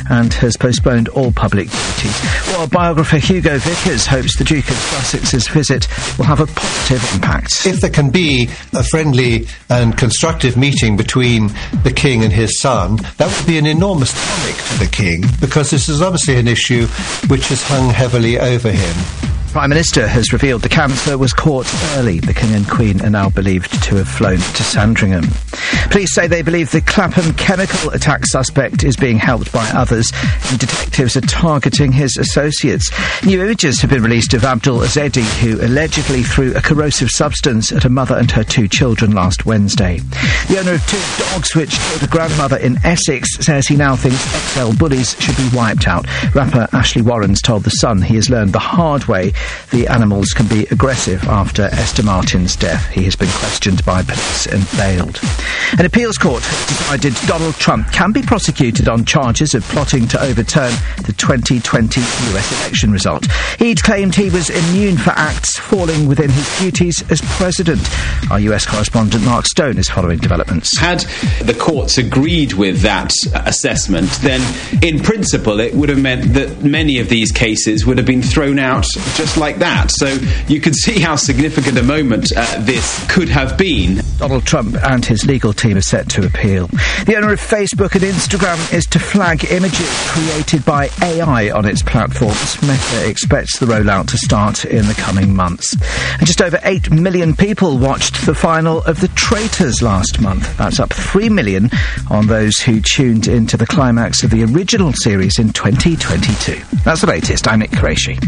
and has postponed all public duties. While biographer Hugo Vickers hopes the Duke of Sussex's visit will have a positive impact. If there can be a friendly and constructive meeting between the King and his son, that would be an enormous tonic to the King, because this is obviously an issue which has hung heavily over him. Prime Minister has revealed the cancer was caught early. The King and Queen are now believed to have flown to Sandringham. Police say they believe the Clapham chemical attack suspect is being helped by others, and detectives are targeting his associates. New images have been released of Abdul Azedi, who allegedly threw a corrosive substance at a mother and her 2 children last Wednesday. The owner of 2 dogs which killed a grandmother in Essex says he now thinks XL bullies should be wiped out. Rapper Ashley Warrens told The Sun he has learned the hard way the animals can be aggressive after Esther Martin's death. He has been questioned by police and bailed. An appeals court has decided Donald Trump can be prosecuted on charges of plotting to overturn the 2020 US election result. He'd claimed he was immune for acts falling within his duties as president. Our US correspondent Mark Stone is following developments. Had the courts agreed with that assessment, then in principle it would have meant that many of these cases would have been thrown out just like that. So you can see how significant a moment this could have been. Donald Trump and his legal team are set to appeal. The owner of Facebook and Instagram is to flag images created by AI on its platforms. Meta expects the rollout to start in the coming months. And just over 8 million people watched the final of The Traitors last month. That's up 3 million on those who tuned into the climax of the original series in 2022. That's the latest. I'm Nick Qureshi.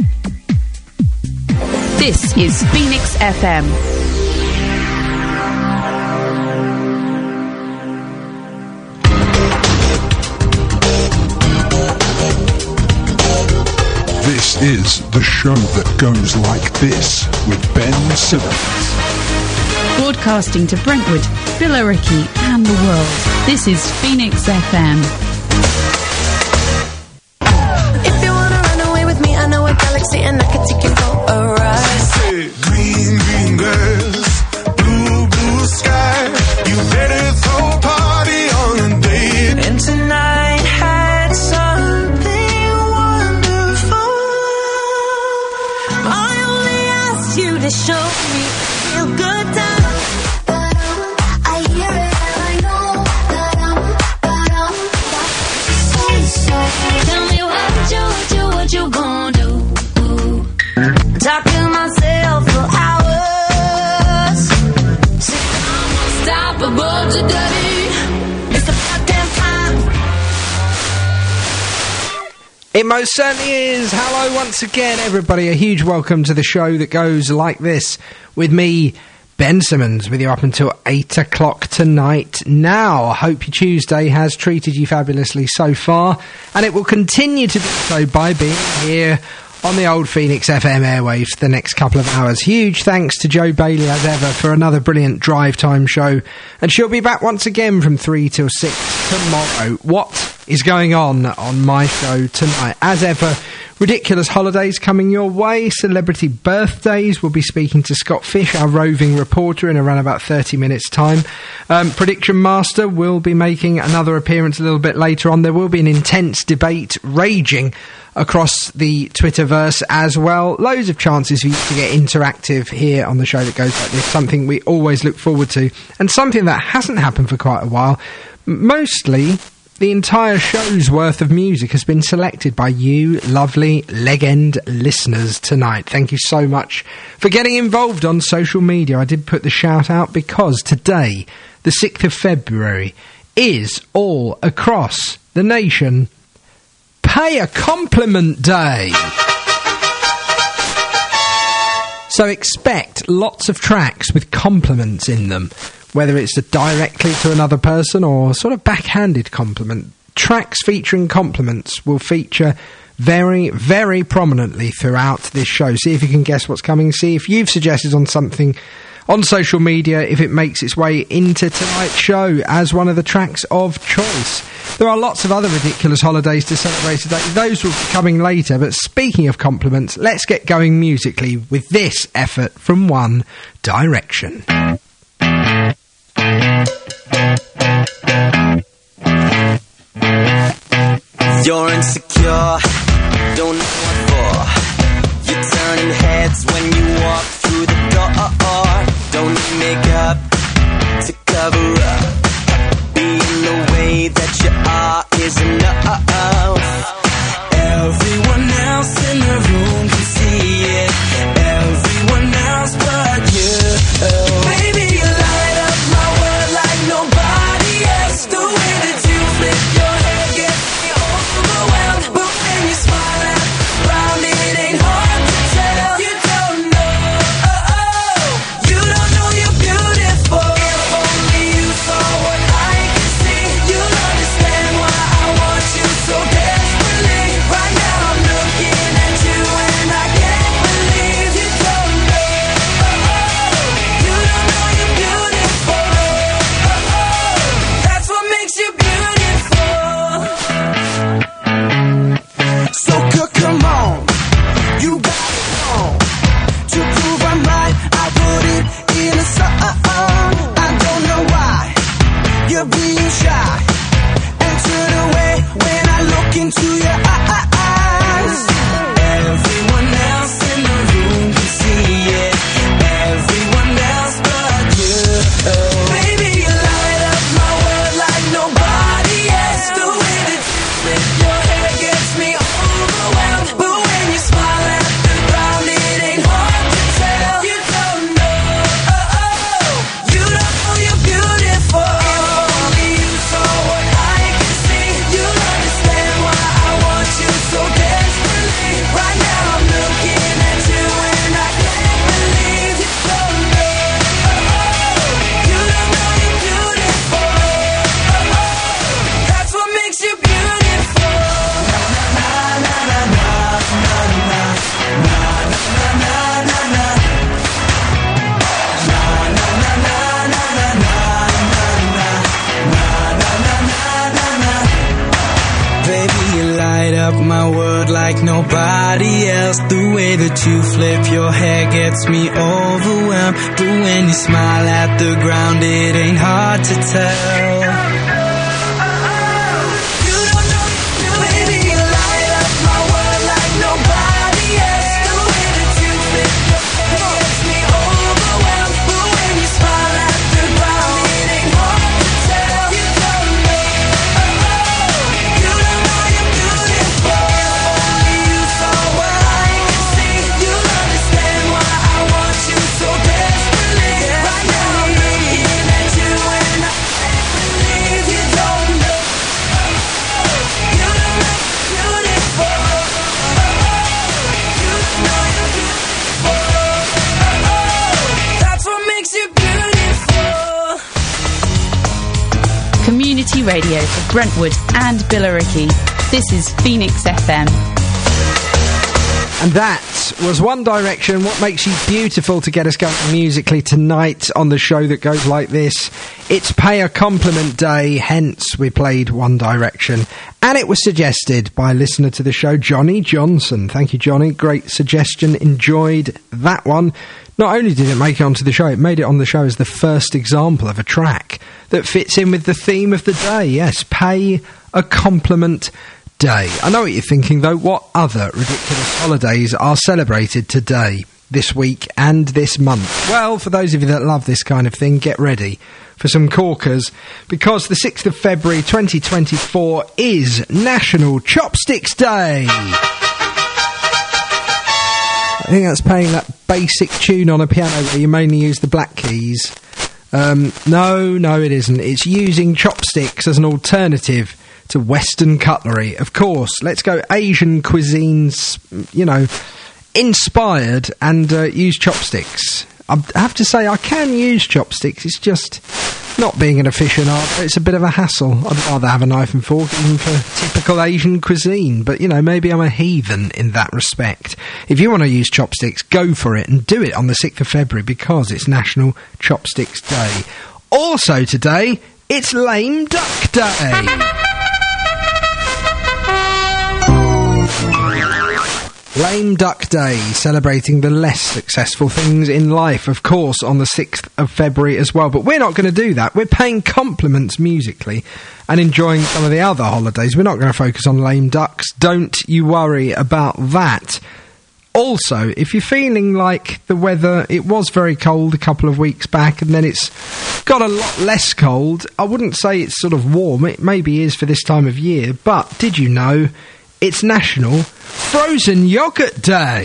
This is Phoenix FM. This is the show that goes like this with Ben Simmons. Broadcasting to Brentwood, Billericay and the world. This is Phoenix FM. If you wanna run away with me, I know a galaxy and I can take you for a ride. Green, green girls, blue, blue sky. You better throw a party on a date. And tonight had something wonderful. I only asked you to show me a real good time. I hear it, I know. Tell me what you gonna do? Talk to myself for hours. I'm unstoppable today. It's about damn time. It most certainly is. Hello once again, everybody. A huge welcome to the show that goes like this with me, Ben Simmons, with you up until 8 o'clock tonight. Now, I hope your Tuesday has treated you fabulously so far, and it will continue to do so by being here on the old Phoenix FM airwaves for the next couple of hours. Huge thanks to Jo Bailey, as ever, for another brilliant drive time show. And she'll be back once again from 3 till 6 tomorrow. What is going on my show tonight? As ever, ridiculous holidays coming your way, celebrity birthdays. We'll be speaking to Scott Fish, our roving reporter, in around about 30 minutes' time. Prediction Master will be making another appearance a little bit later on. There will be an intense debate raging across the Twitterverse as well. Loads of chances for you to get interactive here on the show that goes like this. Something we always look forward to, and something that hasn't happened for quite a while. Mostly, the entire show's worth of music has been selected by you lovely legend listeners tonight. Thank you so much for getting involved on social media. I did put the shout out because today, the 6th of February, is all across the nation Pay a Compliment Day. So expect lots of tracks with compliments in them, whether it's directly to another person or sort of backhanded compliment. Tracks featuring compliments will feature very, very prominently throughout this show. See if you can guess what's coming. See if you've suggested on something on social media, if it makes its way into tonight's show as one of the tracks of choice. There are lots of other ridiculous holidays to celebrate today. Those will be coming later, but speaking of compliments, let's get going musically with this effort from One Direction. You're insecure, don't know what for. You're turning heads when you walk through the door. Don't need makeup to cover up. Being the way that you are is enough. Everyone else in the room can see it. Everyone else but you. Baby, you light up my world like nobody else. The way that you flip your hair gets me overwhelmed. But when you smile at round, it ain't hard to tell. You don't know, you don't know you're beautiful. If only you saw what I can see, you'll understand why I want you so desperately. Right now I'm looking at you and I can't believe you don't know, you don't know you're beautiful. That's what makes you beautiful. So come on, you got it on. To prove I'm right, I put it in a song. I don't know why you're being shy and turn away when I look into your eyes. Everyone else in the room can see it. Everyone else but you. Baby, you light up my world like nobody else. The way that you flip your hair gets me overwhelmed. But when you smile at the ground, it ain't hard to tell. You don't know, you don't know you're beautiful. If only you saw what I can see, you'll understand why I want you so desperately. Right now I'm looking at you and I can't believe you don't know, you don't know you're beautiful. That's what makes you beautiful. Baby, you light up my world like nobody else. The way that you flip your hair gets me overwhelmed. But when you smile at the ground, it ain't hard to tell. You don't know, baby, you light up my world like nobody else. The way that you flip your hair gets me overwhelmed. But when you smile at the ground, it ain't hard to tell. You don't know, you don't know you're beautiful. If only you saw what I can see, you'll understand why I want you so desperately. Right now I'm looking at you and I can't believe you don't know, you don't know you're beautiful. You don't know you're beautiful. That's what makes you beautiful. Community radio for Brentwood and Billericay. This is Phoenix FM. And that was One Direction, What Makes You Beautiful, to get us going musically tonight on the show that goes like this. It's Pay a Compliment Day, hence we played One Direction. And it was suggested by a listener to the show, Johnny Johnson. Thank you, Johnny. Great suggestion. Enjoyed that one. Not only did it make it onto the show, it made it on the show as the first example of a track that fits in with the theme of the day. Yes, Pay a Compliment Day. I know what you're thinking, though. What other ridiculous holidays are celebrated today, this week, and this month? Well, for those of you that love this kind of thing, get ready for some corkers, because the 6th of February 2024 is National Chopsticks Day. I think that's playing that basic tune on a piano where you mainly use the black keys. No, it isn't. It's using chopsticks as an alternative to Western cutlery. Of course, let's go Asian cuisines, inspired, and use chopsticks. I have to say, I can use chopsticks. It's just not being an aficionado. It's a bit of a hassle. I'd rather have a knife and fork even for typical Asian cuisine. But, maybe I'm a heathen in that respect. If you want to use chopsticks, go for it and do it on the 6th of February because it's National Chopsticks Day. Also today, it's Lame Duck Day. Lame Duck Day, celebrating the less successful things in life, of course, on the 6th of February as well. But we're not going to do that. We're paying compliments musically and enjoying some of the other holidays. We're not going to focus on lame ducks. Don't you worry about that. Also, if you're feeling like the weather, it was very cold a couple of weeks back and then it's got a lot less cold, I wouldn't say it's sort of warm. It maybe is for this time of year, but did you know it's National Frozen Yoghurt Day?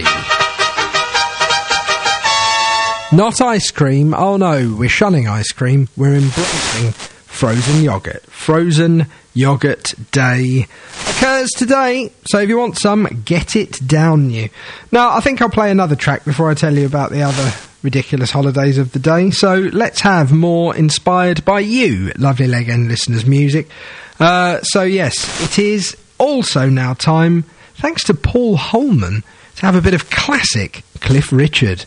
Not ice cream. Oh no, we're shunning ice cream. We're embracing frozen yoghurt. Frozen Yoghurt Day occurs today, so if you want some, get it down you. Now, I think I'll play another track before I tell you about the other ridiculous holidays of the day, so let's have more inspired by you, lovely leg end listeners, music. So yes, it is also now time, thanks to Paul Holman, to have a bit of classic Cliff Richard.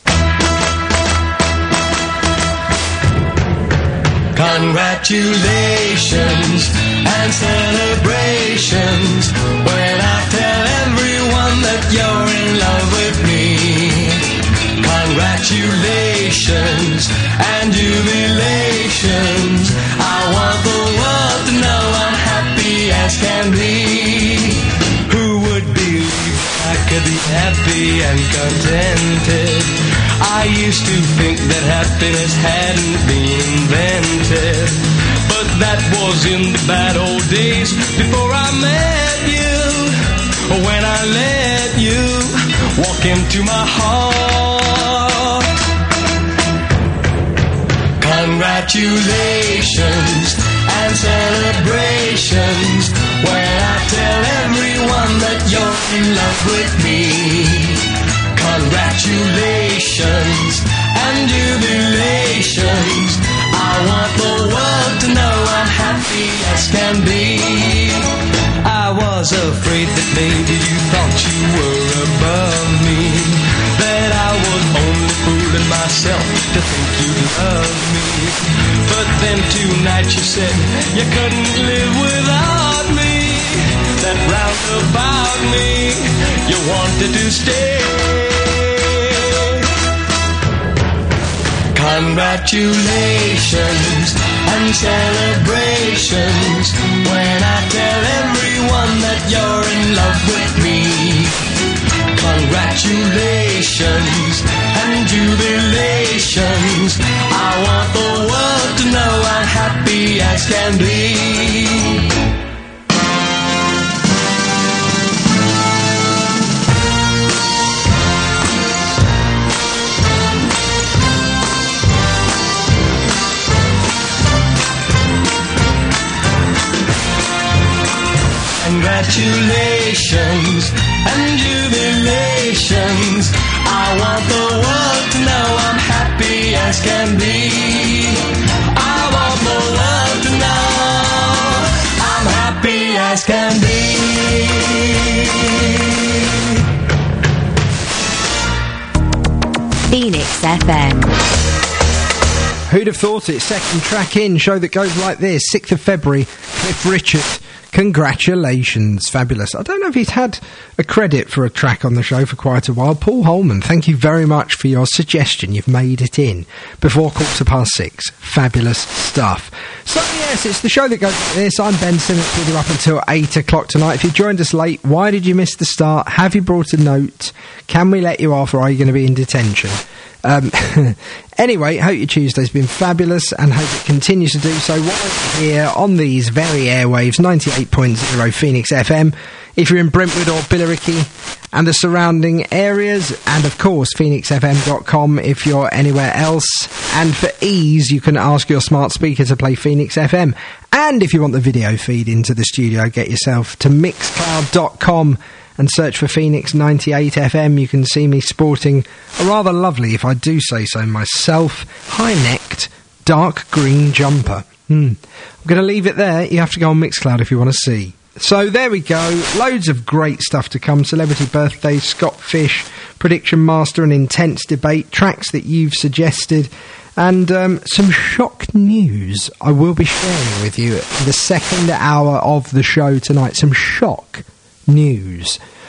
Congratulations and celebrations when I tell everyone that you're in love with me. Congratulations and jubilations. I want the world to know I'm happy as can be. Who would believe I could be happy and contented? I used to think that happiness hadn't been invented, but that was in the bad old days before I met you. When I let you walk into my heart. Congratulations and celebrations when I tell everyone that you're in love with me. Congratulations and jubilations. I want the world to know I'm happy as can be. I was afraid that maybe you thought you were above me, that I was only fooling myself to think you loved me. But then tonight you said you couldn't live without me, that round about me you wanted to stay. Congratulations and celebrations when I tell everyone that you're in love with me. Congratulations and jubilations. I want the world to know I'm happy as can be. Congratulations and jubilations. I want the world to know I'm happy as can be. I want the world to know I'm happy as can be. Phoenix FM. Who'd have thought it? Second track in, show that goes like this. 6th of February, Cliff Richard. Congratulations. Fabulous. I don't know if he's had a credit for a track on the show for quite a while. Paul Holman, thank you very much for your suggestion. You've made it in before 6:15. Fabulous stuff. So yes, it's the show that goes like this. I'm Ben Simmons with you up until 8 o'clock tonight. If you joined us late, why did you miss the start? Have you brought a note? Can we let you off, or are you going to be in detention? Anyway, hope your Tuesday's been fabulous and hope it continues to do so while you're here on these very airwaves, 98.0 Phoenix FM. If you're in Brentwood or Billericay and the surrounding areas, and of course phoenixfm.com if you're anywhere else. And for ease, you can ask your smart speaker to play Phoenix FM. And if you want the video feed into the studio, get yourself to mixcloud.com and search for Phoenix 98 FM. You can see me sporting a rather lovely, if I do say so myself, high-necked, dark green jumper. I'm going to leave it there. You have to go on Mixcloud if you want to see. So there we go. Loads of great stuff to come. Celebrity birthdays, Scott Fish, Prediction Master, an intense debate, tracks that you've suggested, and some shock news I will be sharing with you the second hour of the show tonight. Some shock news.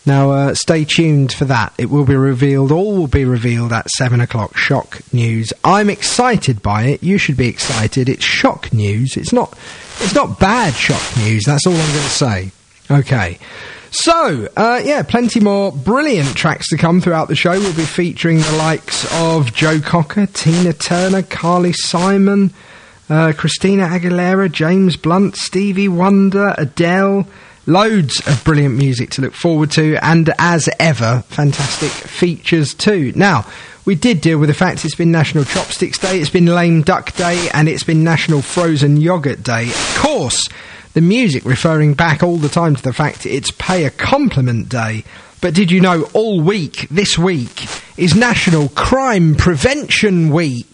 Now, stay tuned for that. It will be revealed, all will be revealed at 7 o'clock. Shock news. I'm excited by it. You should be excited. It's shock news. It's not bad shock news. That's all I'm going to say. Okay. So, plenty more brilliant tracks to come throughout the show. We'll be featuring the likes of Joe Cocker, Tina Turner, Carly Simon, Christina Aguilera, James Blunt, Stevie Wonder, Adele. Loads of brilliant music to look forward to, and as ever, fantastic features too. Now, we did deal with the fact it's been National Chopsticks Day, it's been Lame Duck Day, and it's been National Frozen Yogurt Day. Of course, the music referring back all the time to the fact it's Pay a Compliment Day. But did you know all week, this week, is National Crime Prevention Week?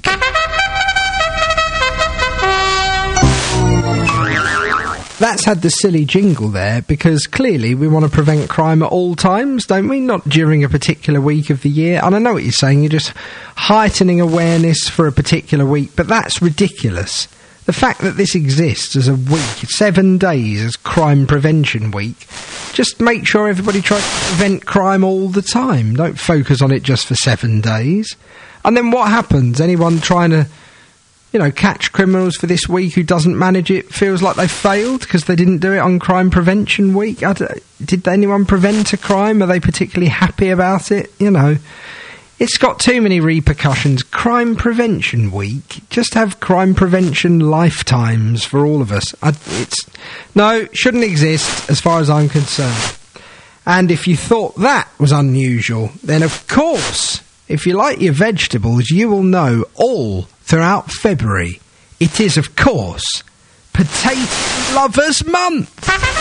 That's had the silly jingle there, because clearly we want to prevent crime at all times, don't we? Not during a particular week of the year. And I know what you're saying, you're just heightening awareness for a particular week, but that's ridiculous. The fact that this exists as a week, 7 days as Crime Prevention Week, just make sure everybody tries to prevent crime all the time. Don't focus on it just for 7 days. And then what happens? Anyone trying to, catch criminals for this week who doesn't manage it feels like they failed because they didn't do it on Crime Prevention Week. Did anyone prevent a crime? Are they particularly happy about it? It's got too many repercussions. Crime Prevention Week. Just have crime prevention lifetimes for all of us. Shouldn't exist as far as I'm concerned. And if you thought that was unusual, then of course, if you like your vegetables, you will know all throughout February, it is, of course, Potato Lovers Month.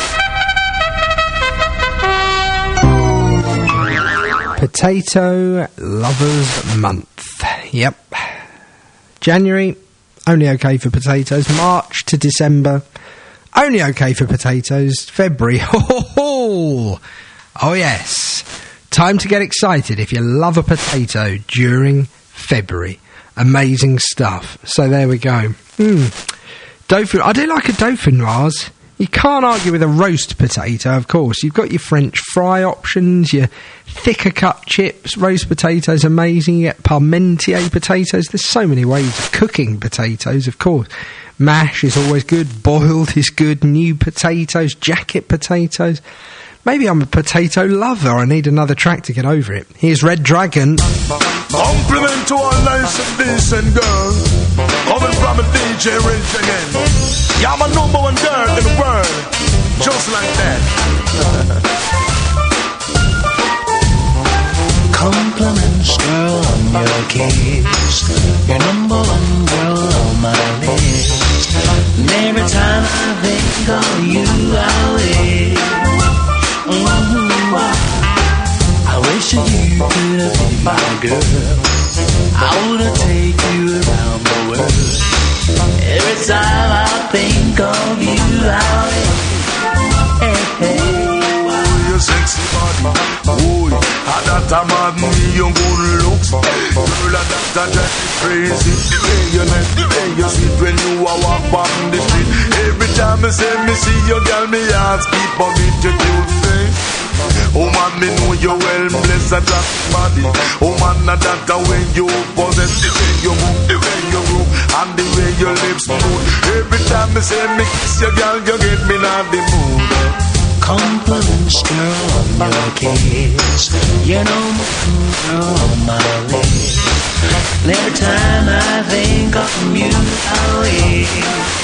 Potato Lovers Month. Yep. January, only okay for potatoes. March to December, only okay for potatoes. February, oh yes. Time to get excited if you love a potato during February. Amazing stuff. So there we go. Dauphinoise. I do like a Dauphinoise. You can't argue with a roast potato, of course. You've got your French fry options, your thicker cut chips. Roast potatoes, amazing. You get Parmentier potatoes. There's so many ways of cooking potatoes, of course. Mash is always good. Boiled is good. New potatoes. Jacket potatoes. Maybe I'm a potato lover. I need another track to get over it. Here's Red Dragon. Compliment to all nice and decent girls. Coming from a DJ Rage again. Yeah, I'm a number one girl in the world. Just like that. Compliments, girl, on your case. You're number one girl on my list. And every time I think of you, I wish. I wish that you could have been my girl. I wanna take you around the world. Every time I think of you, your sexy body, boy, that a man me your good looks. Girl, that drive me crazy. The way you nice, the way you sweet when you walk on the street. Every time I see you, girl, me heart keep on with your cute face. Oh man, me know you well blessed at that body. Oh man, that the way you possess, the way you move, the way you groove, and the way your lips move. Every time I say me kiss you, girl, you get me in the mood. Compliments, girl, on your case. You know, girl, on my list. And every time I think of you, I wish.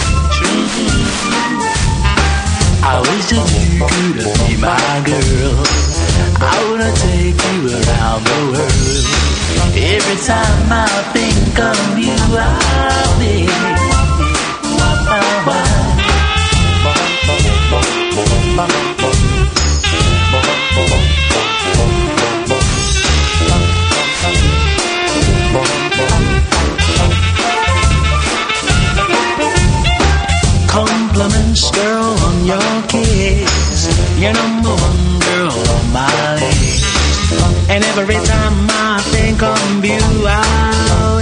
I wish that you could be my girl. I wanna take you around the world. Every time I think of you, I'll be. Compliments, girl, on your kiss. You're number one girl on my list. And every time I think of you, I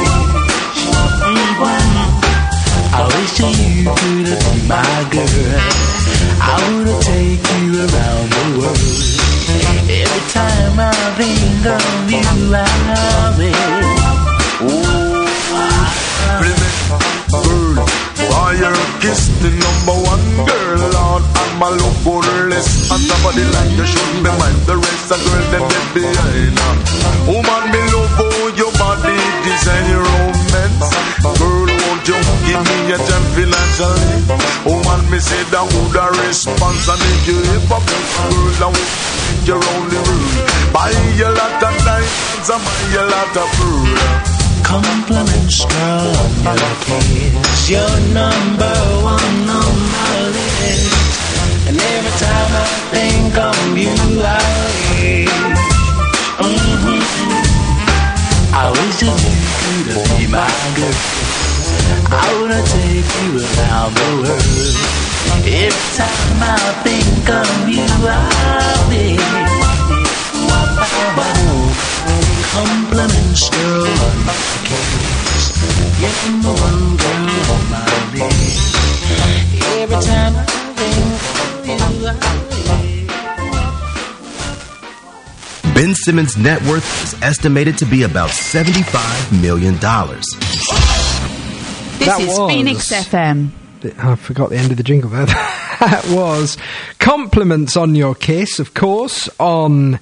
wish that you could have been my girl. I wanna take you around the world. the line, you shouldn't be mind the rest of girl them left behind. Woman, me love how your body design your romance. Girl, won't you give me a time financially? Woman, me say that would a response, and if you ever be girl, I will your only rule. Buy a lot of diamonds and buy a lot of food. Compliments, girl, on your kiss. You're number one on my list. And every time I think of you, I wish. I wish that you could be my girl. I wanna take you around the world. Every time I think of you, I wish. Compliments, girl, on my case. You're the one girl on my list. Every time I think of you, Ben Simmons' net worth is estimated to be about $75 million. This is Phoenix FM. I forgot the end of the jingle there. That was Compliments on Your Kiss, of course, on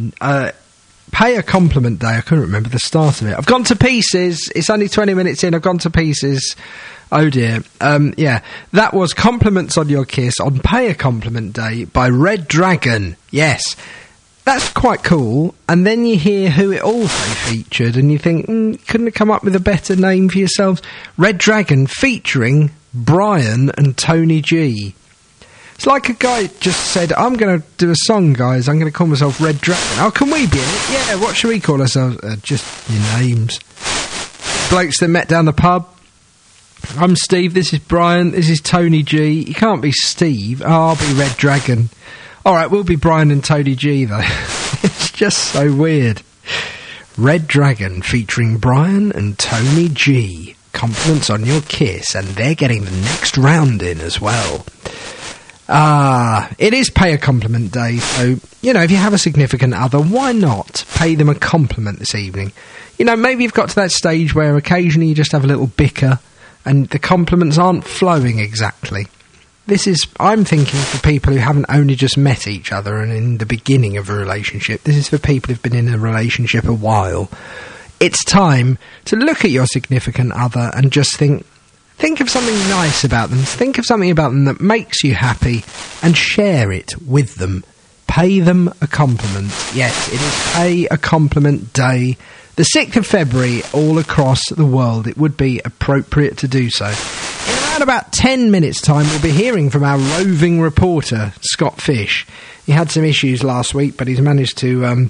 Pay a Compliment Day. I couldn't remember the start of it. I've gone to pieces. It's only 20 minutes in. I've gone to pieces. Oh dear. Yeah, that was Compliments on Your Kiss on Pay a Compliment Day by Red Dragon. Yes. That's quite cool, and then you hear who it also featured, and you think, couldn't have come up with a better name for yourselves? Red Dragon featuring Brian and Tony G. It's like a guy just said, I'm going to do a song, guys, I'm going to call myself Red Dragon. Oh, can we be in it? Yeah, what should we call ourselves? Just your names. Blokes that met down the pub. I'm Steve, this is Brian, this is Tony G. You can't be Steve. Oh, I'll be Red Dragon. Alright, we'll be Brian and Tony G, though. It's just so weird. Red Dragon featuring Brian and Tony G. Compliments on Your Kiss, and they're getting the next round in as well. It is Pay a Compliment Day, so, you know, if you have a significant other, why not pay them a compliment this evening? You know, maybe you've got to that stage where occasionally you just have a little bicker, and the compliments aren't flowing exactly. This is, I'm thinking, for people who haven't only just met each other and in the beginning of a relationship. This is for people who've been in a relationship a while. It's time to look at your significant other and just think of something nice about them. Think of something about them that makes you happy and share it with them. Pay them a compliment. Yes, it is Pay a Compliment Day. The 6th of February, all across the world. It would be appropriate to do so. In around about 10 minutes' time, we'll be hearing from our roving reporter, Scott Fish. He had some issues last week, but he's managed to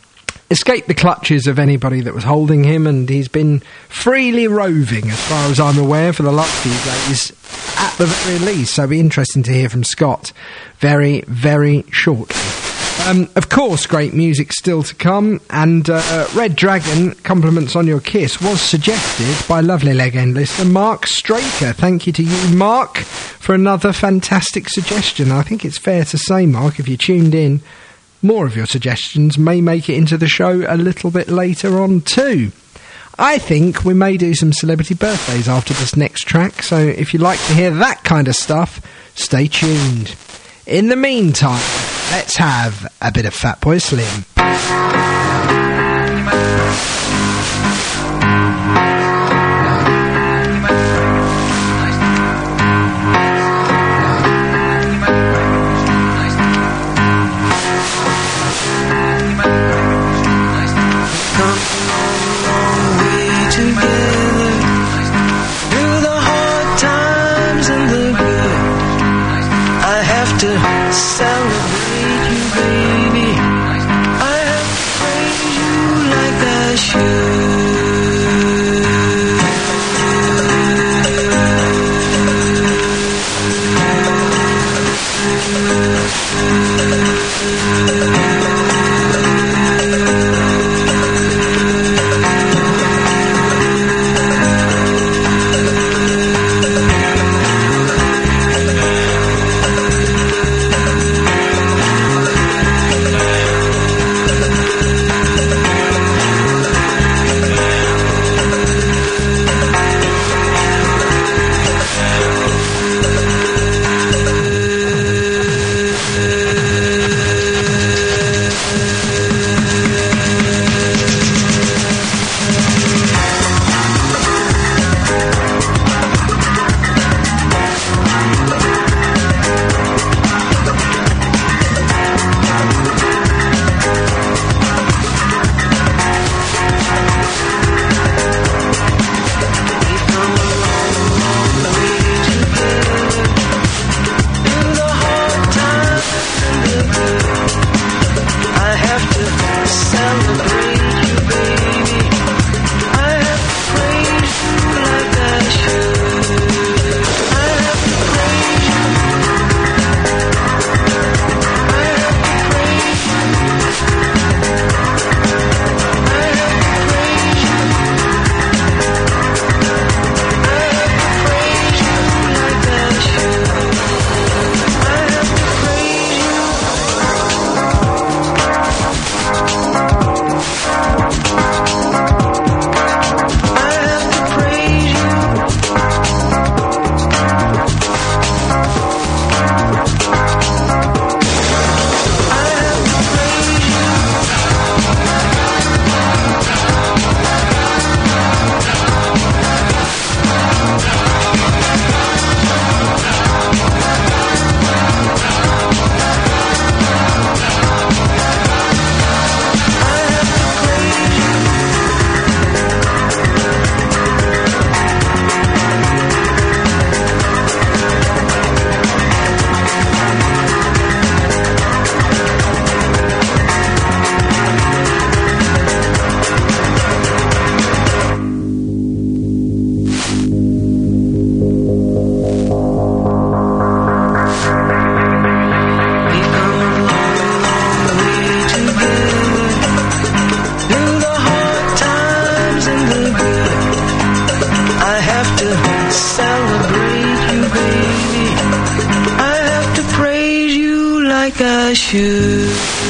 escape the clutches of anybody that was holding him, and he's been freely roving, as far as I'm aware, for the last few days, at the very least. So it'll be interesting to hear from Scott very, very shortly. Of course, great music still to come, and Red Dragon, Compliments on Your Kiss, was suggested by lovely legend listener Mark Straker. Thank you to you, Mark, for another fantastic suggestion. I think it's fair to say, Mark, if you tuned in, more of your suggestions may make it into the show a little bit later on too. I think we may do some celebrity birthdays after this next track, so if you like to hear that kind of stuff, stay tuned. In the meantime, let's have a bit of Fatboy Slim. Celebrate you, baby. I have like I should.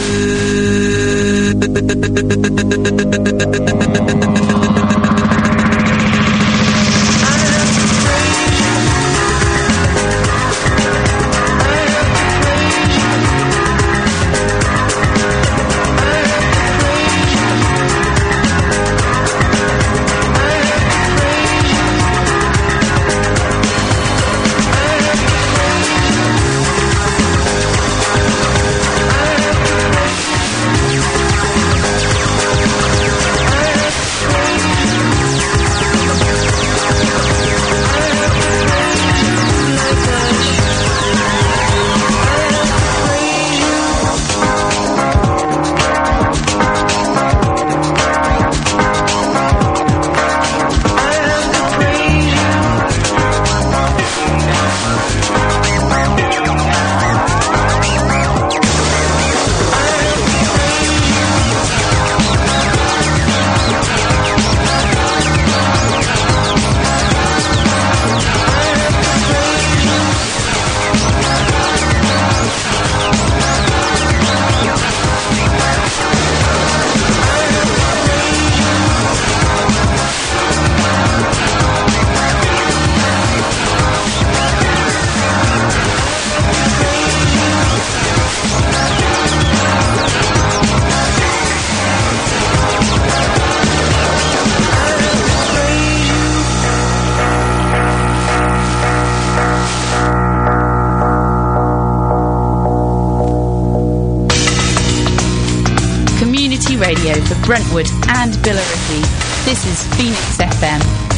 Radio for Brentwood and Billericay. This is Phoenix FM.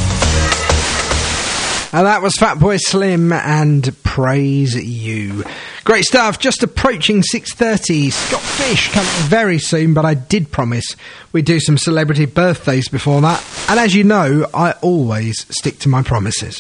And that was Fatboy Slim and Praise You. Great stuff. Just approaching 6:30. Scott Fish coming very soon, but I did promise we'd do some celebrity birthdays before that. And as you know, I always stick to my promises.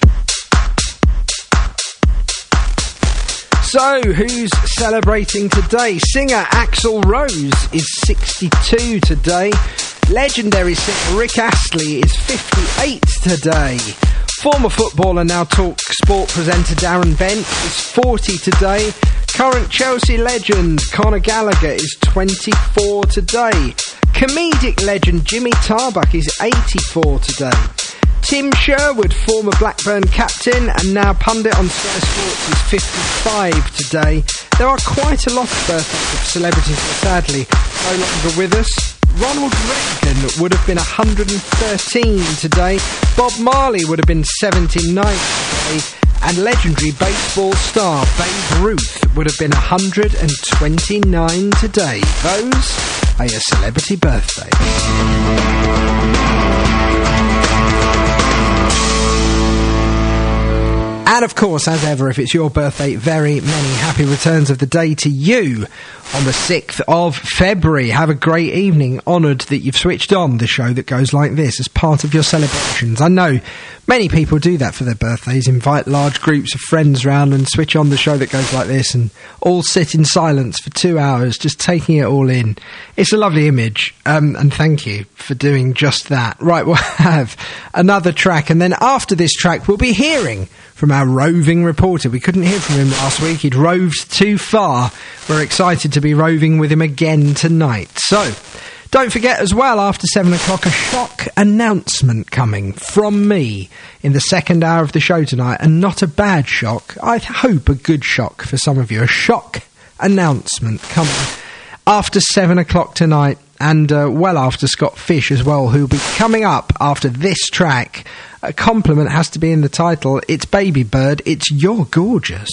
So, who's celebrating today? Singer Axl Rose is 62 today. Legendary singer Rick Astley is 58 today. Former footballer, now Talk Sport presenter Darren Bent is 40 today. Current Chelsea legend Conor Gallagher is 24 today. Comedic legend Jimmy Tarbuck is 84 today. Tim Sherwood, former Blackburn captain and now pundit on Sky Sports, is 55 today. There are quite a lot of birthdays of celebrities that sadly no longer with us. Ronald Reagan would have been 113 today. Bob Marley would have been 79 today. And legendary baseball star Babe Ruth would have been 129 today. Those are your celebrity birthdays. And of course, as ever, if it's your birthday, very many happy returns of the day to you on the 6th of February. Have a great evening. Honoured that you've switched on the show that goes like this as part of your celebrations. I know many people do that for their birthdays, invite large groups of friends round and switch on the show that goes like this and all sit in silence for 2 hours just taking it all in. It's a lovely image, and thank you for doing just that. Right, we'll have another track, and then after this track we'll be hearing from our roving reporter. We couldn't hear from him last week. He'd roved too far. We're excited to be roving with him again tonight. So, don't forget as well, after 7 o'clock, a shock announcement coming from me in the second hour of the show tonight. And not a bad shock. I hope a good shock for some of you. A shock announcement coming after 7 o'clock tonight. And well after Scott Fish as well, who'll be coming up after this track. A compliment has to be in the title. It's Baby Bird. It's You're Gorgeous.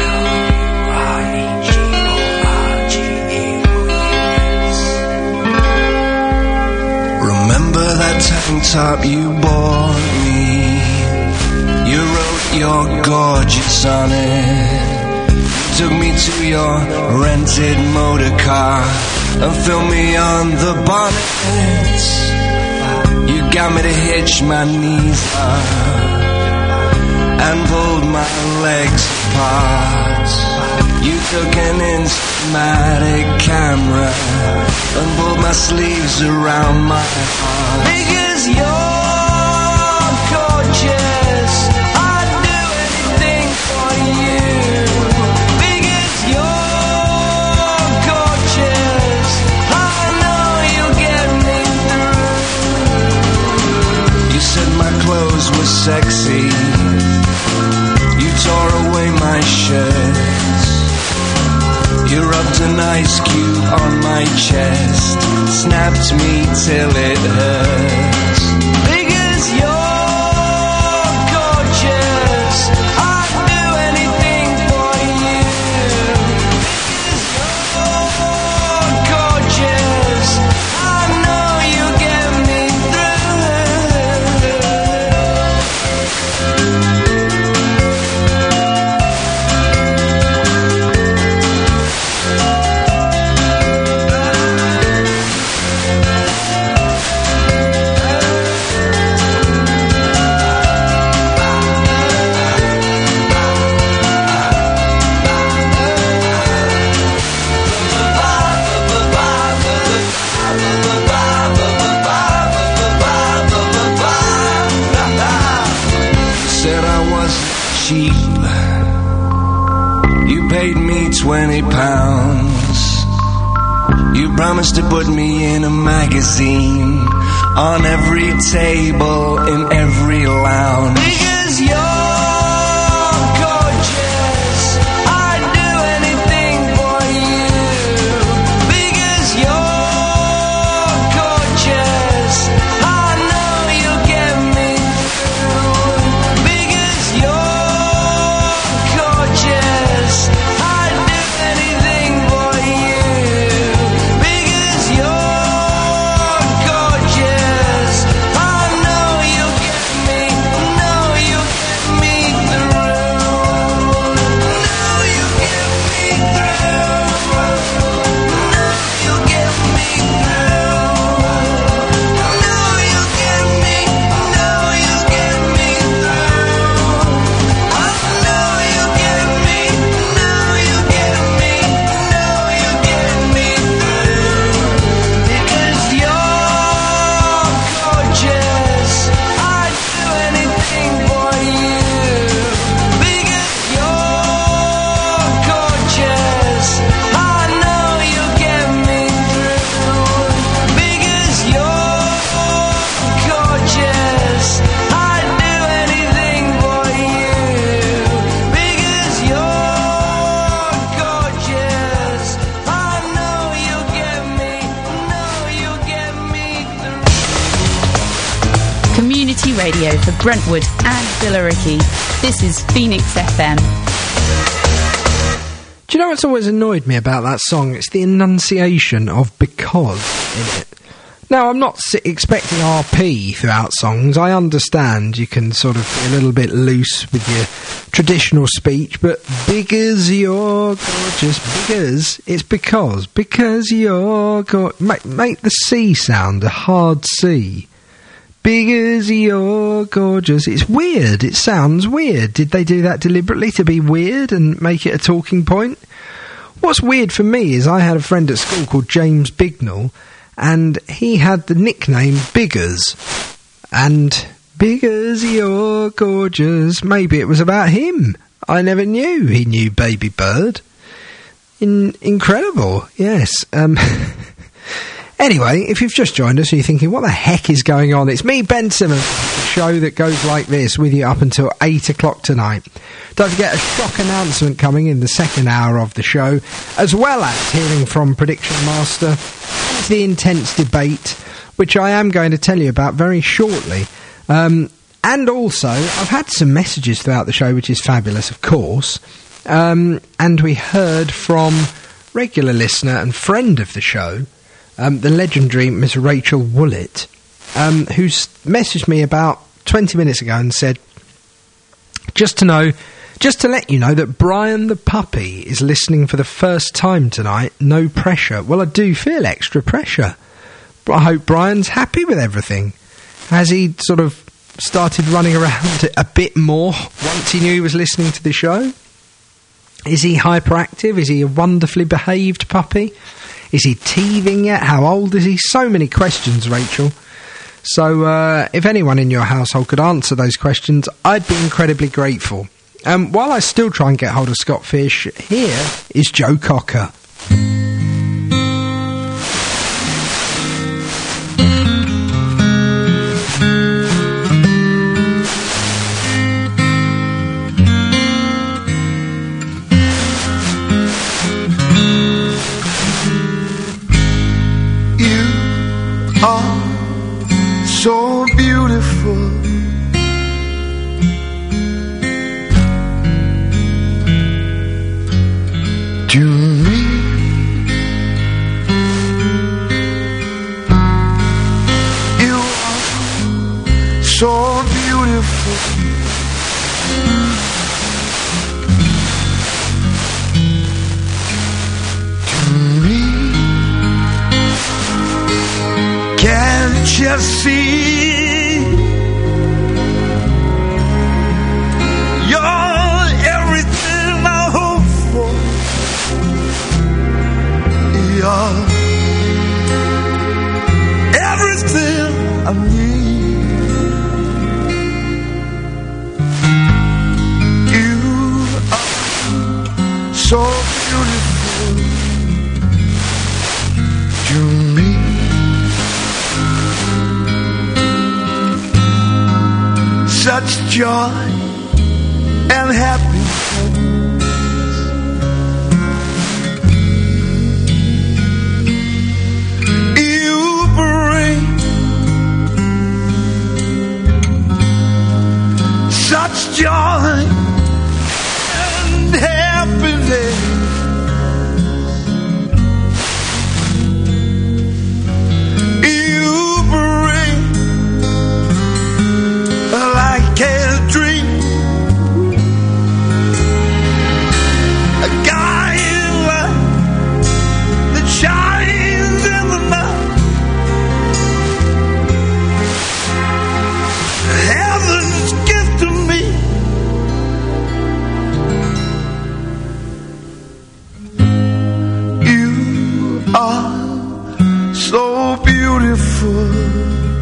Remember that tank top you bought me? You wrote You're Gorgeous on it. Took me to your rented motor car and filmed me on the bonnet. You got me to hitch my knees up and pulled my legs apart. You took an Instamatic camera and pulled my sleeves around my heart. Because you're gorgeous, I'd do anything for you. Because you're ice cube on my chest, snapped me till it hurts. Because you're gorgeous, I'd do anything for you. Because you're gorgeous, I know you'll get me cheap. You paid me £20. You promised to put me in a magazine, on every table, in every lounge. Because you're gorgeous, I'd do anything for you. Because you're gorgeous, I know you'll get me through. Because you're gorgeous, I'd do anything for you. Because you're gorgeous, I know you'll get me, know you'll get me through. Know you'll get me through. Know you'll get me through. Know you'll get me, know you'll get me through. I know you'll get me, know you'll get me, know you'll get me through. Because you're gorgeous, I'd do anything for you. Because you're gorgeous, I know you'll get me through. Because you're gorgeous, I'd do anything for you. Because you're gorgeous, I know you'll get me, know you'll get me through. Community radio for Brentwood and Billericay. This is Phoenix FM. Do you know what's always annoyed me about that song? It's the enunciation of because in it. Now, I'm not expecting RP throughout songs. I understand you can sort of be a little bit loose with your traditional speech, but because you're gorgeous, because you're make the C sound a hard C. Because you're gorgeous. It's weird. It sounds weird. Did they do that deliberately to be weird and make it a talking point? What's weird for me is I had a friend at school called James Bignell, and he had the nickname Biggers. And because you're gorgeous, maybe it was about him. I never knew he knew Baby Bird. Incredible, yes. Anyway, if you've just joined us and you're thinking, what the heck is going on? It's me, Ben Simmons, the show that goes like this, with you up until 8 o'clock tonight. Don't forget a shock announcement coming in the second hour of the show, as well as hearing from Prediction Master and the intense debate, which I am going to tell you about very shortly. And also, I've had some messages throughout the show, which is fabulous, of course. And we heard from regular listener and friend of the show, the legendary Miss Rachel Woollett, who's messaged me about 20 minutes ago and said, just to let you know that Brian the puppy is listening for the first time tonight. No pressure. Well, I do feel extra pressure. But I hope Brian's happy with everything. Has he sort of started running around a bit more once he knew he was listening to the show? Is he hyperactive? Is he a wonderfully behaved puppy? Is he teething yet? How old is he? So many questions, Rachel. So, if anyone in your household could answer those questions, I'd be incredibly grateful. While I still try and get hold of Scott Fish, here is Joe Cocker. Can't you see? You're everything I hope for. You're everything I need. You are so beautiful to me. Such joy and happiness. You bring such joy and happiness. You bring like a dream, a guiding light that shines in the night. Heaven's gift to me. You are so beautiful.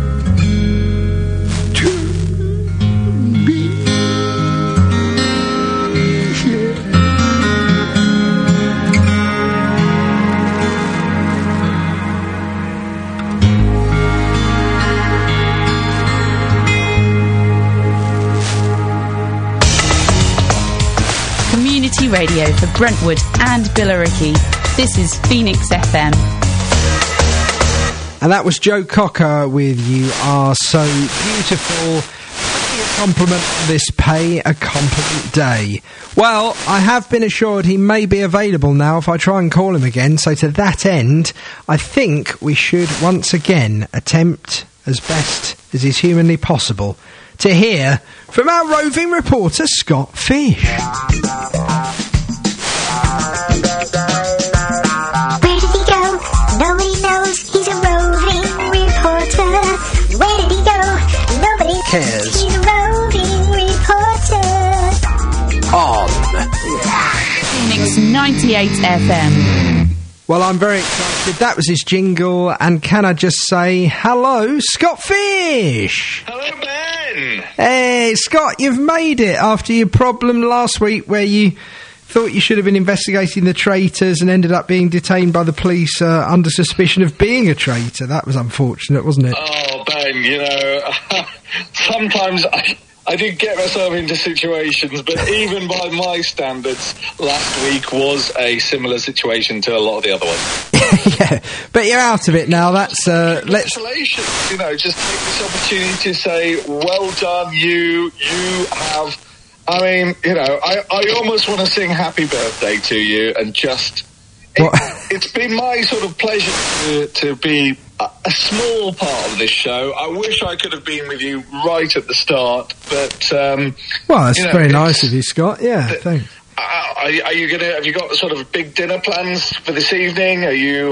Radio for Brentwood and Billericay. This is Phoenix FM. And that was Joe Cocker with You Are So Beautiful. Pay a compliment on this Pay a Compliment Day. Well, I have been assured he may be available now if I try and call him again, so to that end, I think we should once again attempt as best as is humanly possible to hear from our roving reporter Scott Fish. Where did he go? Nobody knows. He's a roving reporter. Where did he go? Nobody cares. He's a roving reporter. On Phoenix 98 FM. Well, I'm very excited. That was his jingle, and can I just say hello, Scott Fish? Hello, Ben. Hey, Scott, you've made it after your problem last week where you thought you should have been investigating the traitors and ended up being detained by the police under suspicion of being a traitor. That was unfortunate, wasn't it? Oh, Ben, you know, sometimes I do get myself into situations, but even by my standards, last week was a similar situation to a lot of the other ones. Yeah, but you're out of it now. That's Congratulations, you know, just take this opportunity to say, well done, you have... I mean, you know, I almost want to sing happy birthday to you and just... It's been my sort of pleasure to be a small part of this show. I wish I could have been with you right at the start, but... well, that's very nice of you, Scott. Yeah, thanks. Are you going to... Have you got sort of big dinner plans for this evening? Are you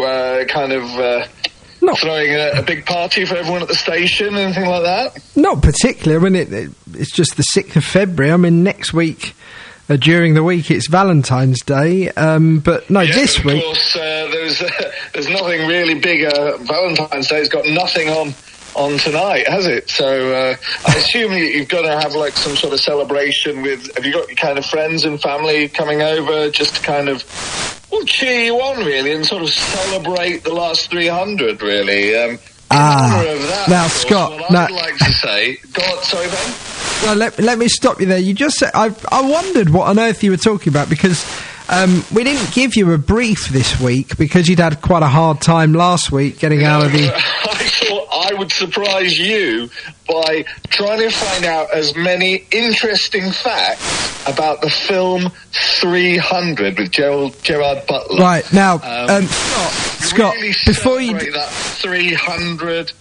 throwing a big party for everyone at the station, anything like that? Not particularly. I mean, it's just the 6th of February. I mean, next week, during the week, it's Valentine's Day. But no, this week... of course, there's nothing really bigger. Valentine's Day's got nothing on tonight, has it? So I assume you've got to have like some sort of celebration with... Have you got your kind of friends and family coming over just to kind of... Well, cheer you on, really, and sort of celebrate the last 300, really. In honour of that, now, course, Scott, I'd like to say... Go on, sorry, Ben? Well, let me stop you there. You just said... I wondered what on earth you were talking about, because we didn't give you a brief this week, because you'd had quite a hard time last week getting out of the... I thought I would surprise you by trying to find out as many interesting facts about the film 300 with Gerard Butler. Right, now, Scott, really before you... that 300...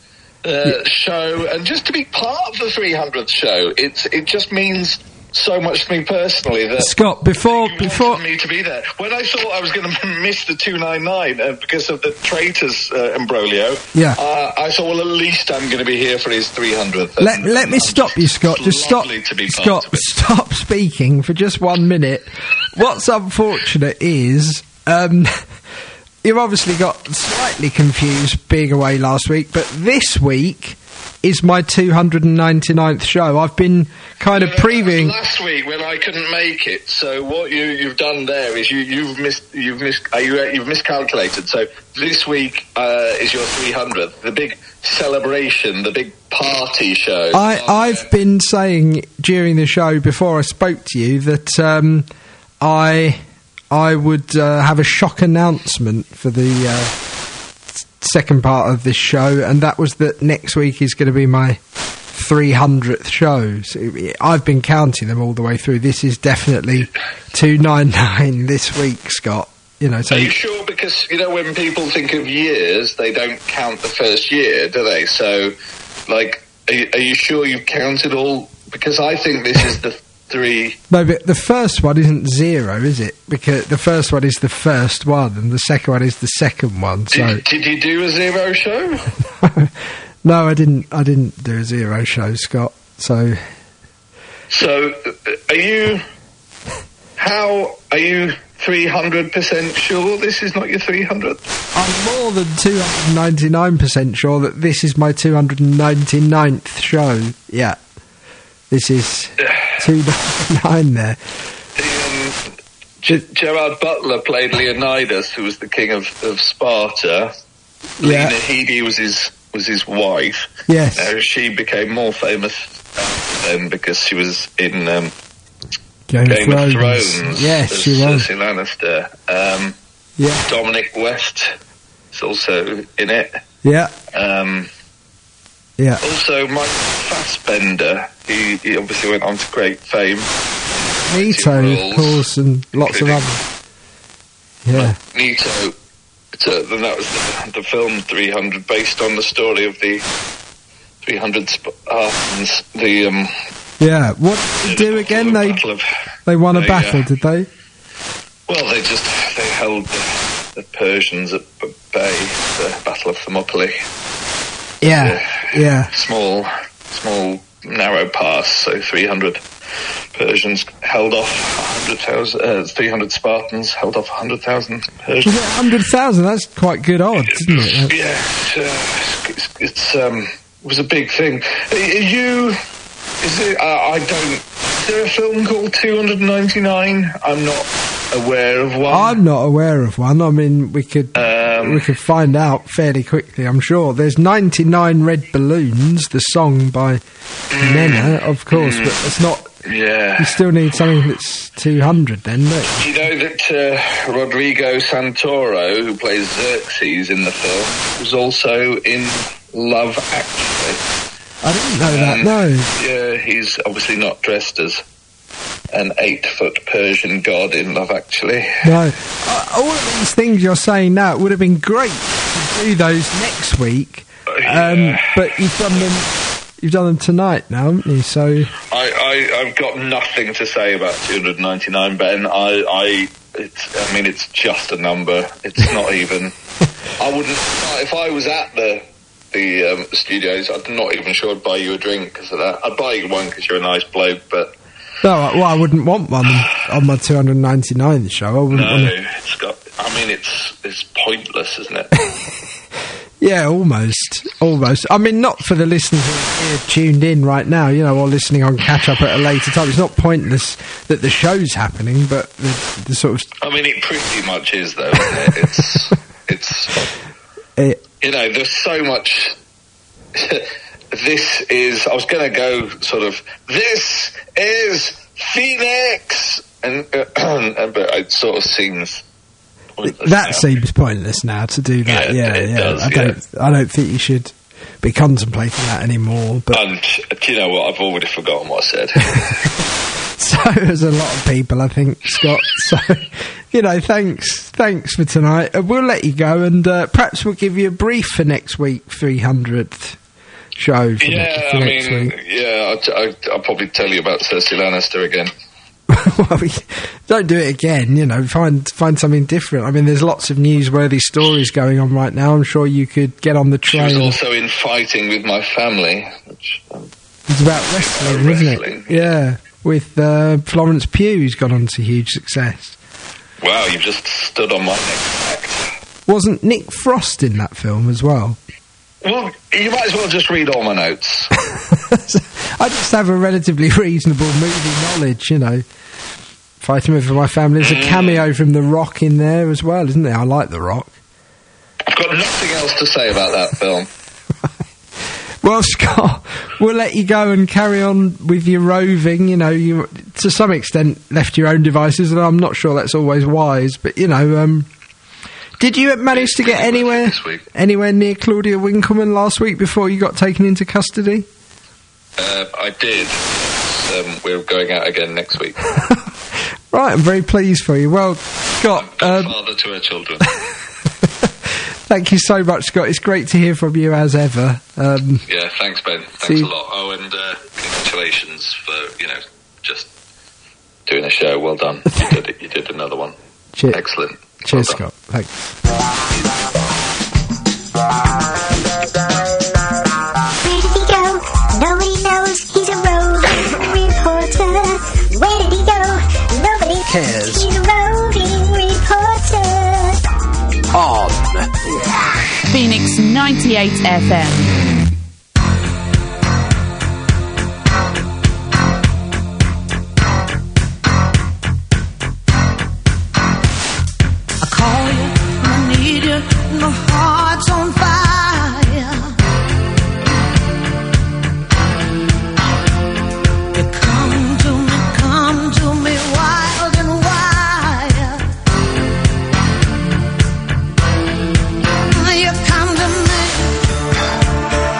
show, and just to be part of the 300th show, it just means so much to me personally that Scott, before me to be there. When I thought I was going to miss the 299 because of the traitors imbroglio, I thought, well, at least I'm going to be here for his 300th. Let me stop you, Scott. Just stop. Scott, stop speaking for just 1 minute. What's unfortunate is you've obviously got slightly confused being away last week, but this week is my 299th show. I've been kind of previewing last week when I couldn't make it. So what you've done there is you've miscalculated. So this week is your 300th, the big celebration, the big party show. I've been saying during the show before I spoke to you that I would have a shock announcement for the second part of this show, and that was that next week is going to be my 300th show. So I've been counting them all the way through. This is definitely 299 this week, Scott. You know, so are you sure? Because when people think of years, they don't count the first year, do they? So, like, are you sure you've counted all? Because I think this is the 3. No, but the first one isn't 0, is it? Because the first one is the first one, and the second one is the second one. So did you do a 0 show? No, I didn't. I didn't do a 0 show, Scott. So are you 300% sure this is not your 300th? I'm more than 299% sure that this is my 299th show. Yeah. This is 299 there. Gerard Butler played Leonidas, who was the king of Sparta. Lena Headey was his wife. Yes. Now, she became more famous then because she was in Game of Thrones. Yes, she was. Cersei Lannister. Dominic West is also in it. Yeah. Also, Mike Fassbender, he obviously went on to great fame. Nito, of course, and lots of others. Yeah. Nito, then that was the film 300, based on the story of the 300 Spartans. Yeah, what did they do again? They won a battle, did they? Well, they held the Persians at bay, the Battle of Thermopylae. Yeah. Small, narrow pass, so 300 Persians held off 100,000, 300 Spartans held off 100,000 Persians. Was it 100,000? That's quite good odds, isn't it? Yeah, it was a big thing. Is there a film called 299? I'm not aware of one. I'm not aware of one. I mean, we could find out fairly quickly, I'm sure. There's 99 Red Balloons, the song by Nena, of course, but it's not... Yeah. You still need something that's 200 then, don't you? Do you know that Rodrigo Santoro, who plays Xerxes in the film, was also in Love Actually? I didn't know that, no. Yeah, he's obviously not dressed as an 8-foot Persian god in Love Actually. No. All of these things you're saying now, it would have been great to do those next week. But you've done them tonight now, haven't you? So I've got nothing to say about 299, Ben. It's just a number. It's not even... I wouldn't... If I was at the studios, I'm not even sure I'd buy you a drink because of that. I'd buy you one because you're a nice bloke, but... No, well, I wouldn't want one on my 299 show. I wouldn't want it's pointless, isn't it? Yeah, almost. I mean, not for the listeners who are tuned in right now, or listening on catch-up at a later time. It's not pointless that the show's happening, but the sort of... I mean, it pretty much is, though, isn't it? There's so much... This is... I was going to go sort of... This is Phoenix! But it sort of seems... That seems pointless now to do that. Yeah. I don't think you should be contemplating that anymore. But and do you know what? I've already forgotten what I said. So there's a lot of people, I think, Scott. So thanks for tonight. We'll let you go, and perhaps we'll give you a brief for next week, 300th. show. For Yeah, for I next mean, week. yeah, I'll probably tell you about Cersei Lannister again. Well, don't do it again. You know, find something different. I mean, there's lots of newsworthy stories going on right now. I'm sure you could get on the She train. was also in Fighting with My Family, which It's about wrestling, isn't it? Yeah, with Florence Pugh, who's gone on to huge success. wow, you've just stood on my next fact. Wasn't Nick Frost in that film as well? Well, you might as well just read all my notes. I just have a relatively reasonable movie knowledge, you know. Fighting with My Family. There's a cameo from The Rock in there as well, isn't there? I like The Rock. I've got nothing else to say about that film. Well, Scott, we'll let you go and carry on with your roving. You know, you to some extent left your own devices, and I'm not sure that's always wise. But you know, did you manage to get anywhere near Claudia Winkleman last week before you got taken into custody? I did. We're going out again next week. Right, I'm very pleased for you. Well, Scott, Father to her children. thank you so much, Scott. It's great to hear from you as ever. Yeah, thanks, Ben. Thanks a lot. Oh, and congratulations for, you know, just doing a show. Well done. You did another one. Excellent. Cheers, Well done. Scott. Thanks. Where did he go? Nobody knows. He's a roving reporter. Where did he go? Nobody cares. He's a roving reporter. On Phoenix 98 FM. I call you, I need you, my heart's on fire. You come to me wild and wild. You come to me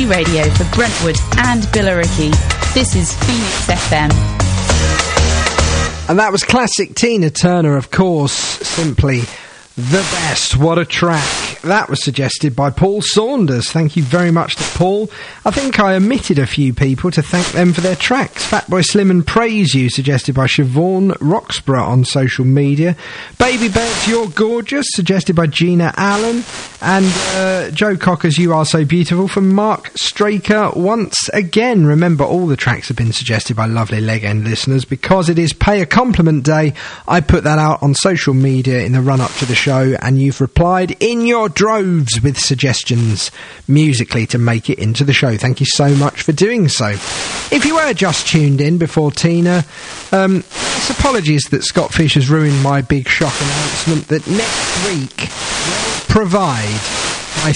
community radio for Brentwood and Billericay. This is Phoenix FM. And that was classic Tina Turner, of course, simply the best. What a track. That was suggested by Paul Saunders. Thank you very much to Paul. I think I omitted a few people to thank them for their tracks. Fatboy Slim and Praise You, suggested by Siobhan Roxburgh on social media. Baby Beth, You're Gorgeous, suggested by Gina Allen. And Joe Cocker's You Are So Beautiful from Mark Straker once again. Remember, all the tracks have been suggested by lovely Leg End listeners. Because it is Pay a Compliment Day, I put that out on social media in the run-up to the show, and you've replied in your droves with suggestions musically to make it into the show. Thank you so much for doing so. If you were just tuned in before Tina, it's apologies that Scott Fish has ruined my big shock announcement that next week will provide my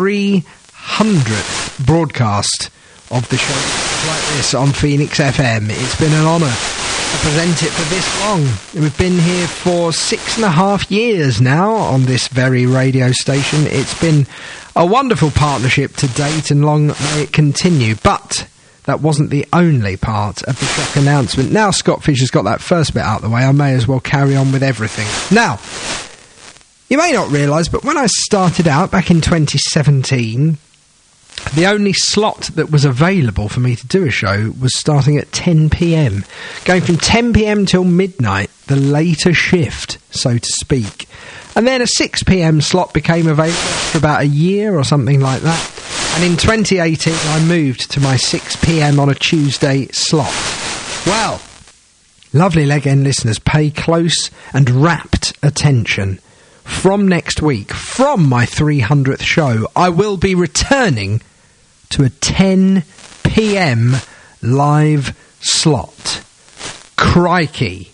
300th broadcast of the show like this on Phoenix FM. It's been an honour to present it for this long. We've been here for 6.5 years now on this very radio station. It's been a wonderful partnership to date, and long may it continue. But that wasn't the only part of the shock announcement. Now Scott Fish has got that first bit out of the way, I may as well carry on with everything. Now, you may not realise, but when I started out back in 2017, the only slot that was available for me to do a show was starting at 10 p.m. Going from 10 p.m. till midnight, the later shift, so to speak. And then a 6 p.m. slot became available for about a year or something like that. And in 2018, I moved to my 6 p.m. on a Tuesday slot. Well, lovely Leg End listeners, pay close and rapt attention. From next week, from my 300th show, I will be returning to a 10 p.m. live slot. Crikey.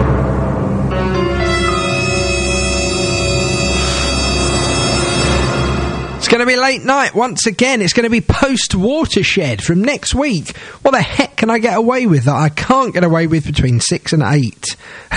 It's going to be late night once again. It's going to be post-Watershed from next week. What the heck can I get away with that I can't get away with between 6 and 8?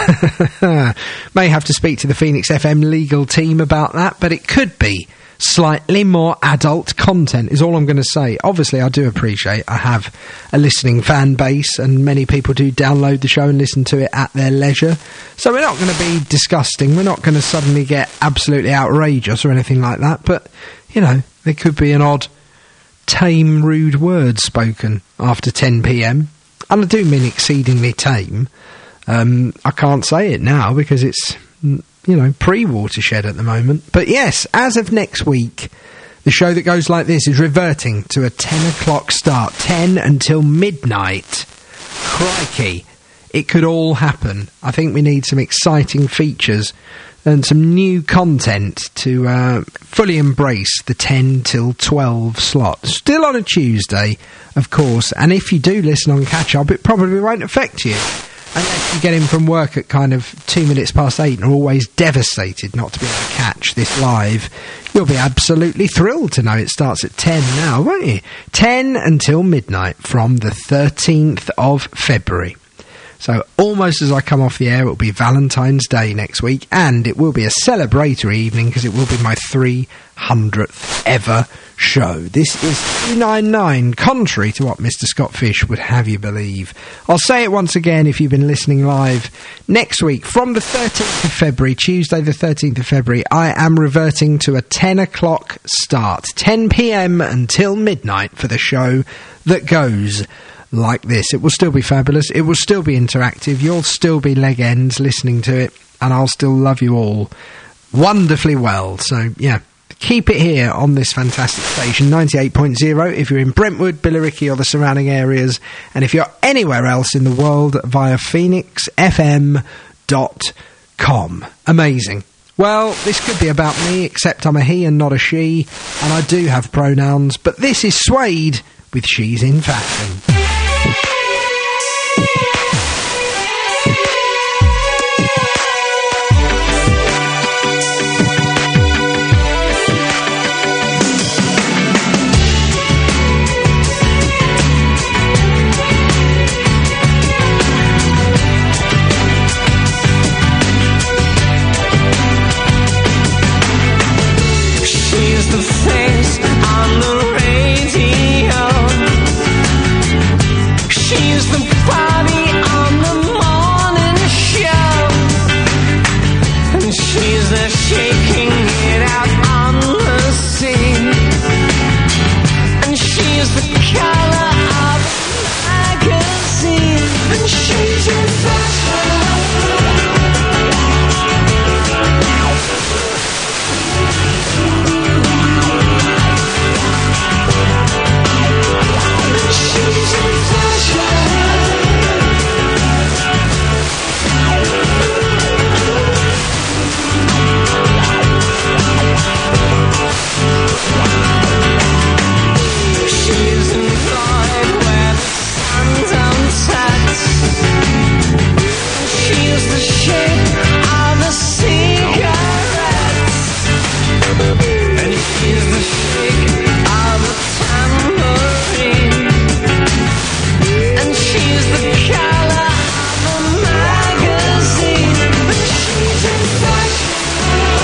May have to speak to the Phoenix FM legal team about that, but it could be slightly more adult content is all I'm going to say. Obviously, I do appreciate I have a listening fan base, and many people do download the show and listen to it at their leisure. So we're not going to be disgusting. We're not going to suddenly get absolutely outrageous or anything like that, but you know, there could be an odd, tame, rude word spoken after 10 p.m. And I do mean exceedingly tame. I can't say it now because it's, you know, pre-Watershed at the moment. But yes, as of next week, the show that goes like this is reverting to a 10 o'clock start. 10 until midnight. Crikey. It could all happen. I think we need some exciting features and some new content to fully embrace the 10 till 12 slot. Still on a Tuesday, of course, and if you do listen on catch-up, it probably won't affect you. Unless you get in from work at kind of 2 minutes past 8 and are always devastated not to be able to catch this live, you'll be absolutely thrilled to know it starts at 10 now, won't you? 10 until midnight from the 13th of February. So almost as I come off the air, it will be Valentine's Day next week, and it will be a celebratory evening because it will be my 300th ever show. This is 299, contrary to what Mr. Scott Fish would have you believe. I'll say it once again if you've been listening live. Next week, from the 13th of February, Tuesday the 13th of February, I am reverting to a 10 o'clock start. 10 p.m. until midnight for the show that goes like this. It will still be fabulous. It will still be interactive. You'll still be leg ends listening to it, and I'll still love you all wonderfully well. So, yeah, keep it here on this fantastic station, 98.0, if you're in Brentwood, Billericay or the surrounding areas, and if you're anywhere else in the world, via phoenixfm.com. Amazing. Well, this could be about me, except I'm a he and not a she, and I do have pronouns, but this is Suede with She's in Fashion.